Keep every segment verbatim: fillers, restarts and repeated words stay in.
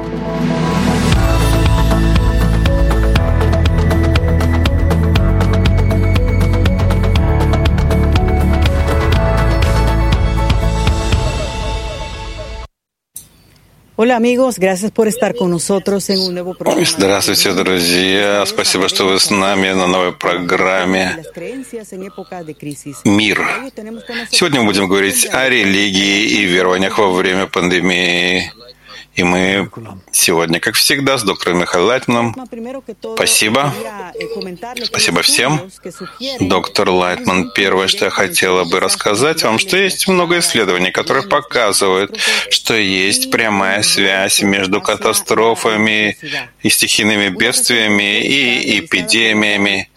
Здравствуйте, друзья. Спасибо, что вы с нами на новой программе «Мир». Сегодня мы будем говорить о религии и верованиях во время пандемии. И мы сегодня, как всегда, с доктором Михаилом Лайтманом. Спасибо. Спасибо всем. Доктор Лайтман, первое, что я хотела бы рассказать вам, что есть много исследований, которые показывают, что есть прямая связь между катастрофами и стихийными бедствиями и эпидемиями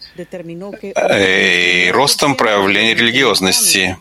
и ростом проявления религиозности.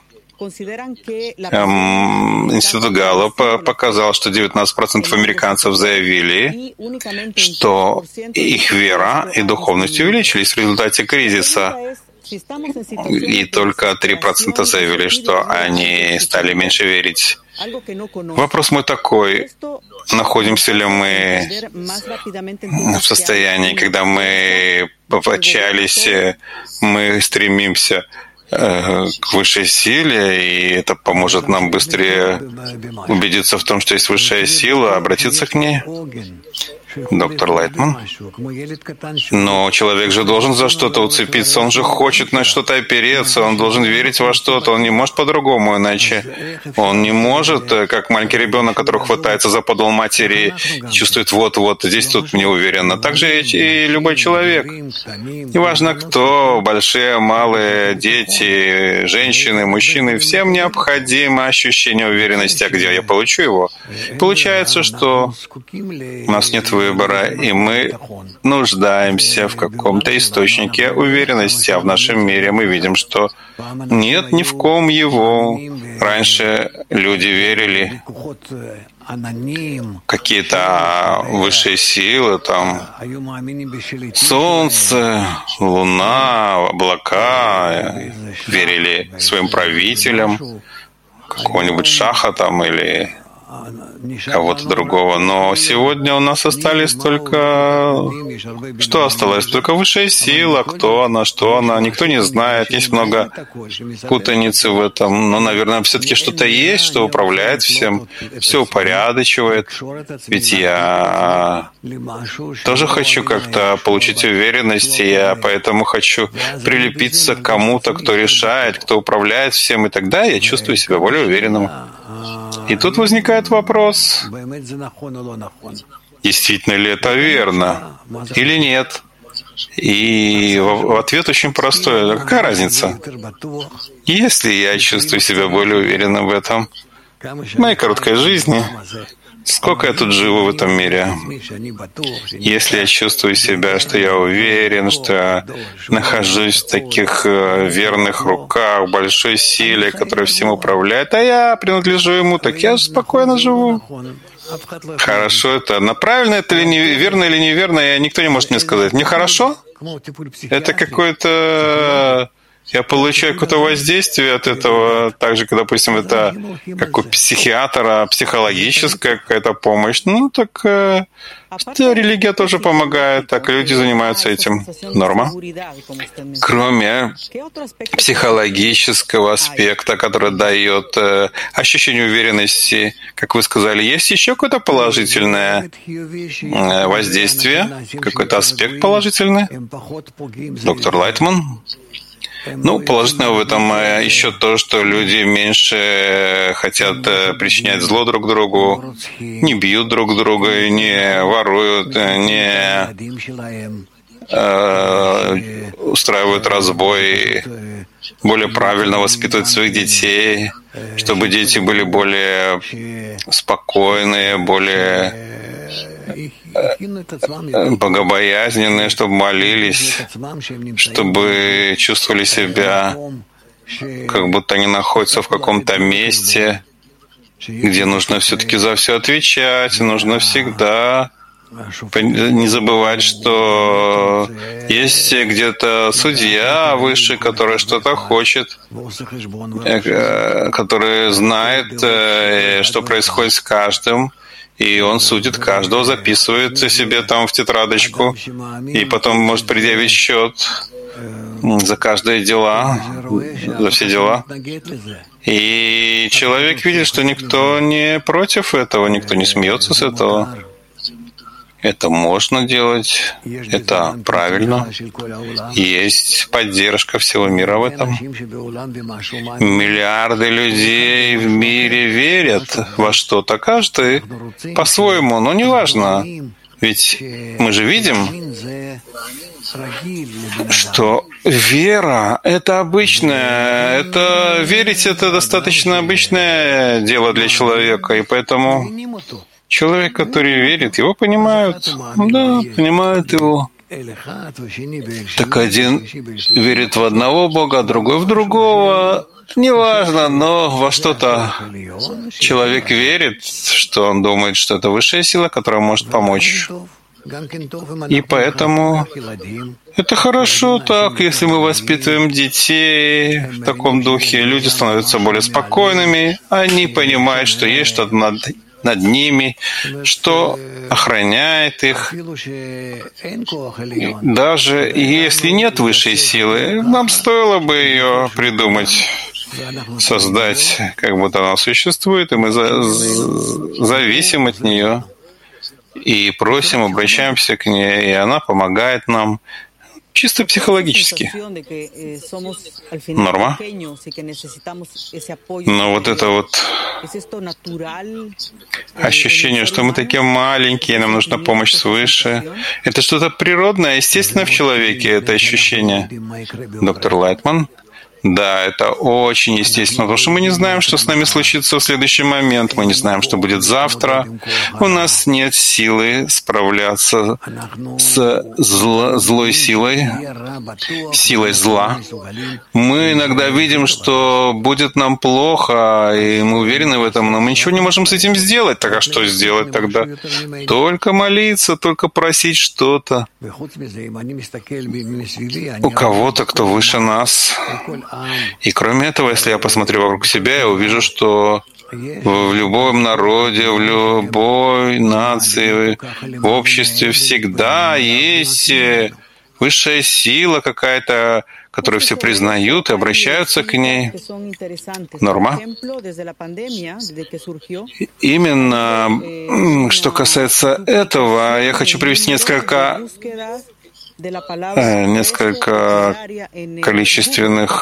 Институт Галлупа показал, что девятнадцать процентов американцев заявили, что их вера и духовность увеличились в результате кризиса. И только три процента заявили, что они стали меньше верить. Вопрос мой такой: находимся ли мы в состоянии, когда мы отчаялись, мы стремимся к высшей силе, и это поможет нам быстрее убедиться в том, что есть высшая сила, обратиться к ней? Доктор Лайтман. Но человек же должен за что-то уцепиться, он же хочет на что-то опереться, он должен верить во что-то, он не может по-другому, иначе он не может, как маленький ребенок, который хватается за подол матери и чувствует, вот-вот, здесь тут не уверенно. Так же и любой человек. Неважно кто, большие, малые, дети, женщины, мужчины, всем необходимо ощущение уверенности, а где я получу его? Получается, что у нас нет выбора, и мы нуждаемся в каком-то источнике уверенности, а в нашем мире мы видим, что нет ни в ком его. Раньше люди верили в какие-то высшие силы, там солнце, луна, облака, верили своим правителям, какого-нибудь шаха там или кого-то другого. Но сегодня у нас остались только... Что осталось? Только высшая сила. Кто она, что она, никто не знает. Есть много путаницы в этом. Но, наверное, все-таки что-то есть, что управляет всем, все упорядочивает. Ведь я тоже хочу как-то получить уверенность, и я поэтому хочу прилепиться к кому-то, кто решает, кто управляет всем, и тогда я чувствую себя более уверенным. И тут возникает вопрос, действительно ли это верно или нет. И ответ очень простой. Какая разница? Если я чувствую себя более уверенным в этом, в моей короткой жизни, сколько я тут живу в этом мире? Если я чувствую себя, что я уверен, что я нахожусь в таких верных руках, большой силе, которая всем управляет, а я принадлежу ему, так я спокойно живу. Хорошо это. Но правильно это или неверно, или неверно, никто не может мне сказать. Мне хорошо? Это какое-то... Я получаю какое-то воздействие от этого, так же, как, допустим, это как у психиатра, психологическая какая-то помощь. Ну, так э, что религия тоже помогает, так и люди занимаются этим. Норма. Кроме психологического аспекта, который дает э, ощущение уверенности, как вы сказали, есть еще какое-то положительное э, воздействие, какой-то аспект положительный? Доктор Лайтман? Ну, положительного в этом еще то, что люди меньше хотят причинять зло друг другу, не бьют друг друга, не воруют, не э, устраивают разбой, более правильно воспитывают своих детей, чтобы дети были более спокойные, более богобоязненные, чтобы молились, чтобы чувствовали себя, как будто они находятся в каком-то месте, где нужно все-таки за все отвечать, нужно всегда не забывать, что есть где-то судья выше, который что-то хочет, который знает, что происходит с каждым, и он судит каждого, записывает себе там в тетрадочку, и потом может предъявить счет за каждое дела, за все дела. И человек видит, что никто не против этого, никто не смеется с этого. Это можно делать, это правильно. Есть поддержка всего мира в этом. Миллиарды людей в мире верят во что-то, каждый по-своему, но неважно. Ведь мы же видим, что вера — это обычное, это верить — это достаточно обычное дело для человека, и поэтому человек, который верит, его понимают, да, понимают его. Так один верит в одного Бога, а другой в другого. Неважно, но во что-то человек верит, что он думает, что это высшая сила, которая может помочь. И поэтому это хорошо так, если мы воспитываем детей в таком духе, люди становятся более спокойными, они понимают, что есть что-то над, над ними, что охраняет их. Даже если нет высшей силы, нам стоило бы ее придумать, создать, как будто она существует, и мы за, за, зависим от нее. И просим, обращаемся к ней, и она помогает нам чисто психологически. Норма. Но вот это вот ощущение, что мы такие маленькие, нам нужна помощь свыше, это что-то природное, естественно, в человеке, это ощущение. Доктор Лайтман. Да, это очень естественно, потому что мы не знаем, что с нами случится в следующий момент, мы не знаем, что будет завтра. У нас нет силы справляться с зло, злой силой, силой зла. Мы иногда видим, что будет нам плохо, и мы уверены в этом, но мы ничего не можем с этим сделать. Так а что сделать тогда? Только молиться, только просить что-то у кого-то, кто выше нас. И кроме этого, если я посмотрю вокруг себя, я увижу, что в любом народе, в любой нации, в обществе всегда есть высшая сила какая-то, которую все признают и обращаются к ней. Норма. Именно что касается этого, я хочу привести несколько несколько количественных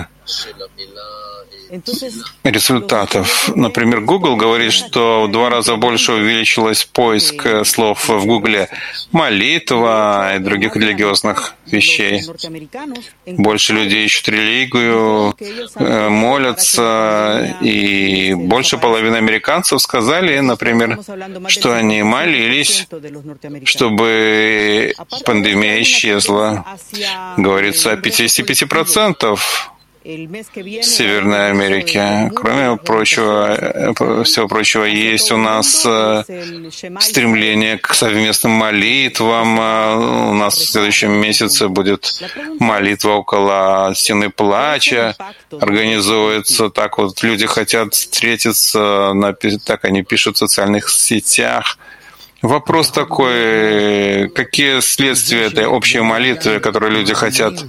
результатов. Например, Google говорит, что в два раза больше увеличилось поиск слов в Гугле, молитва и других религиозных вещей. Больше людей ищут религию, молятся, и больше половины американцев сказали, например, что они молились, чтобы пандемия исчезла. Говорится о пятидесяти пяти процентах в Северной Америке. Кроме прочего, всего прочего, есть у нас стремление к совместным молитвам. У нас в следующем месяце будет молитва около Стены Плача. Организуется так вот. Люди хотят встретиться, так они пишут в социальных сетях. Вопрос такой, какие следствия этой общей молитвы, которую люди хотят?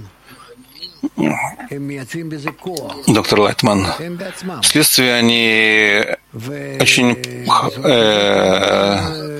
Доктор Лайтман, вследствие они очень э,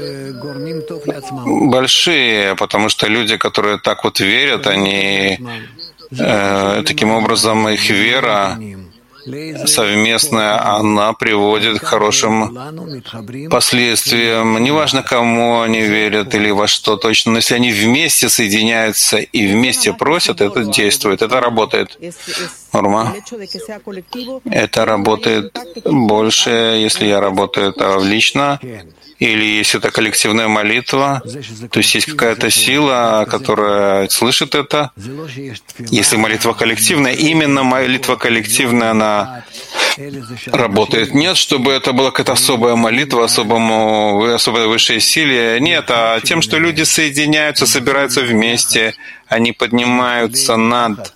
большие, потому что люди, которые так вот верят, они э, таким образом их вера совместная, она приводит к хорошим последствиям. Неважно, кому они верят или во что точно, но если они вместе соединяются и вместе просят, это действует, это работает. Норма. Это работает больше, если я работаю это лично, или если это коллективная молитва, то есть есть какая-то сила, которая слышит это. Если молитва коллективная, именно молитва коллективная, она работает. Нет, чтобы это была какая-то особая молитва, особому, особой высшей силе. Нет, а тем, что люди соединяются, собираются вместе, они поднимаются над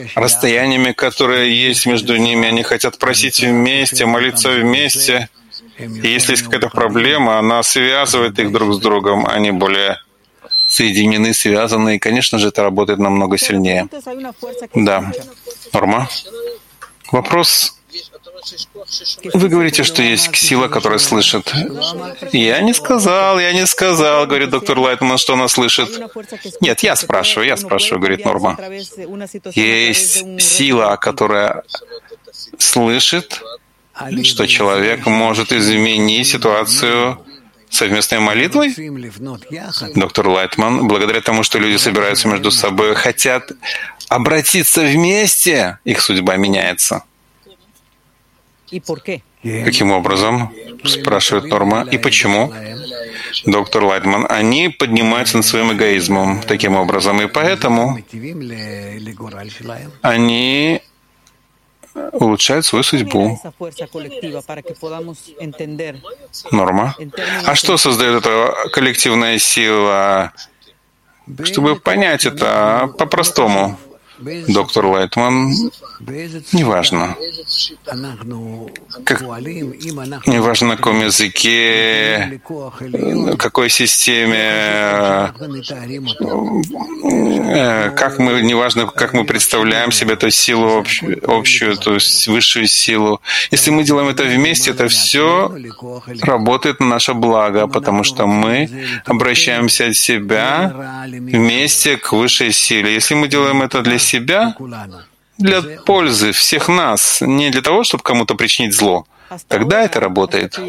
расстояниями, которые есть между ними, они хотят просить вместе, молиться вместе. И если есть какая-то проблема, она связывает их друг с другом, они более соединены, связаны, и, конечно же, это работает намного сильнее. Да. Норма. Вопрос. Вы говорите, что есть сила, которая слышит. Я не сказал, я не сказал, говорит доктор Лайтман, что она слышит. Нет, я спрашиваю, я спрашиваю, говорит Норма. Есть сила, которая слышит, что человек может изменить ситуацию совместной молитвой? Доктор Лайтман, благодаря тому, что люди собираются между собой, хотят обратиться вместе, их судьба меняется. Каким образом? Спрашивает Норма. И почему? Доктор Лайтман, они поднимаются над своим эгоизмом таким образом, и поэтому они улучшают свою судьбу. Норма. А что создает эта коллективная сила? Чтобы понять это по-простому. Доктор Лайтман, неважно, как, неважно на каком языке, какой системе, как мы, неважно, как мы представляем себе эту силу общую, общую, то есть высшую силу. Если мы делаем это вместе, это все работает на наше благо, потому что мы обращаемся от себя вместе к высшей силе. Если мы делаем это для себя, для пользы всех нас, не для того, чтобы кому-то причинить зло, тогда это работает.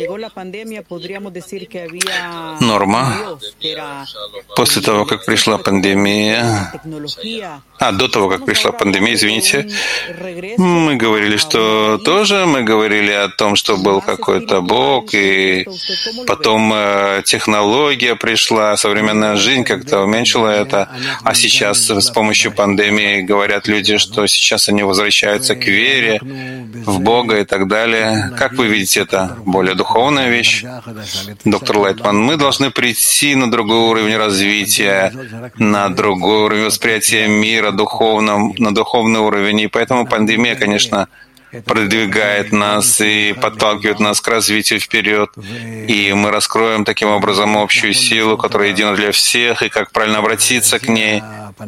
Норма. После того, как пришла пандемия, а, до того, как пришла пандемия, извините, мы говорили, что тоже, мы говорили о том, что был какой-то Бог, и потом э, технология пришла, современная жизнь как-то уменьшила это, а сейчас с помощью пандемии говорят люди, что сейчас они возвращаются к вере, в Бога и так далее. Как вы видите, это более духовная вещь? Доктор Лайтман, мы должны прийти на другой уровень развития, на другой уровень восприятия мира, духовном, на духовный уровень. И поэтому пандемия, конечно, продвигает нас и подталкивает нас к развитию вперед. И мы раскроем таким образом общую силу, которая едина для всех, и как правильно обратиться к ней.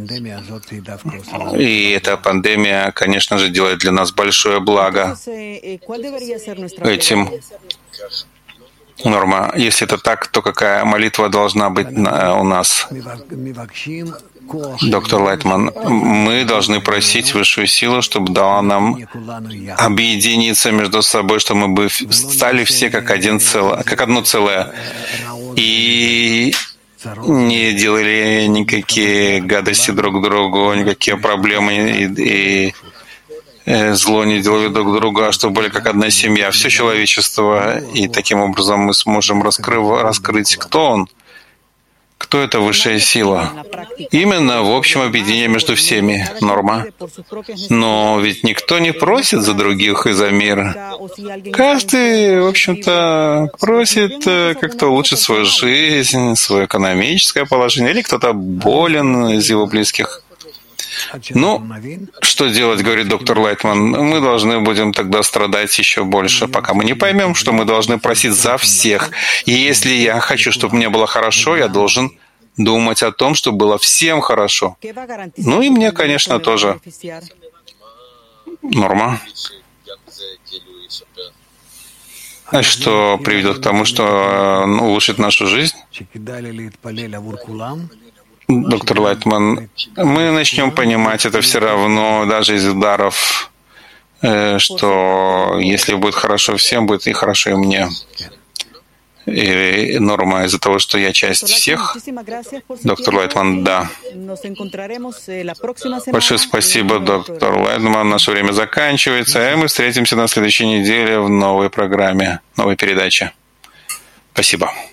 И эта пандемия, конечно же, делает для нас большое благо этим. Норма. Если это так, то какая молитва должна быть у нас? Доктор Лайтман, мы должны просить высшую силу, чтобы дала нам объединиться между собой, чтобы мы бы стали все как один целое, как одно целое. И не делали никакие гадости друг другу, никакие проблемы и, и зло не делали друг друга, а чтобы были как одна семья, все человечество. И таким образом мы сможем раскрыть, раскрыть, кто он, кто эта высшая сила. Именно в общем объединении между всеми. Норма. Но ведь никто не просит за других и за мир. Каждый, в общем-то, просит как-то улучшить свою жизнь, свое экономическое положение, или кто-то болен из его близких. Ну, что делать, говорит доктор Лайтман, мы должны будем тогда страдать еще больше, пока мы не поймем, что мы должны просить за всех. И если я хочу, чтобы мне было хорошо, я должен думать о том, чтобы было всем хорошо. Ну и мне, конечно, тоже. Норма. А что приведет к тому, что улучшит нашу жизнь? Доктор Лайтман, мы начнем понимать это все равно, даже из ударов, что если будет хорошо всем, будет и хорошо и мне. И норма из-за того, что я часть всех. Доктор Лайтман, да. Большое спасибо, доктор Лайтман. Наше время заканчивается, и мы встретимся на следующей неделе в новой программе, новой передаче. Спасибо.